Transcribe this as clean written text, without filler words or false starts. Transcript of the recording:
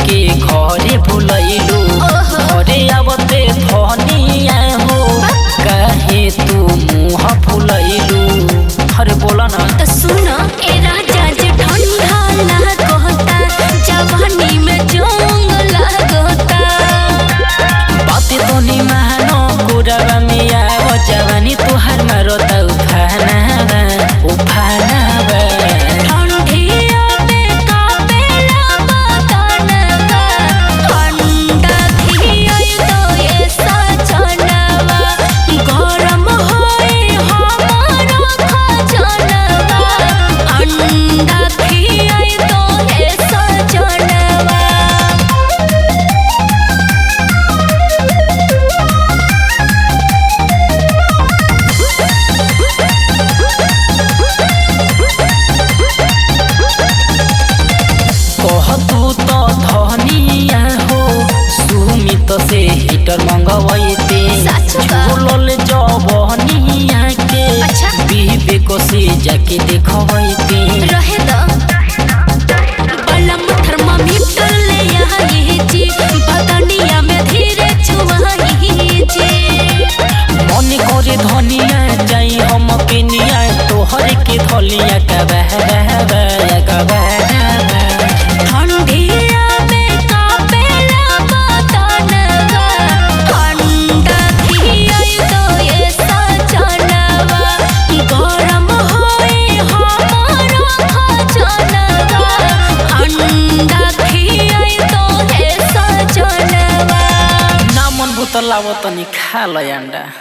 के घरे भुलैलू घरे आवते धनिया हो काहे तू मुँह फुलैलू। अरे बोला ना तो सुनो ए राजा जी ठंडा लागोता जवानी में जोंग लागोता। बातें तो नहीं मानो गुरवा में आओ जवानी तुहार मारोता उफाना उफाना तू तो धनिया हो सुमित से हीटर मंगवाइते झूलल जवनिया के विवेक से जाके देखवाइते रहे दो बलम थर्मामीटर ले आई जी बदनिया में धीरे छुआई जी। मन करे धनिया जाई हम पिनिया तोहर के धलिया का लावो तनी खा लो अंडा।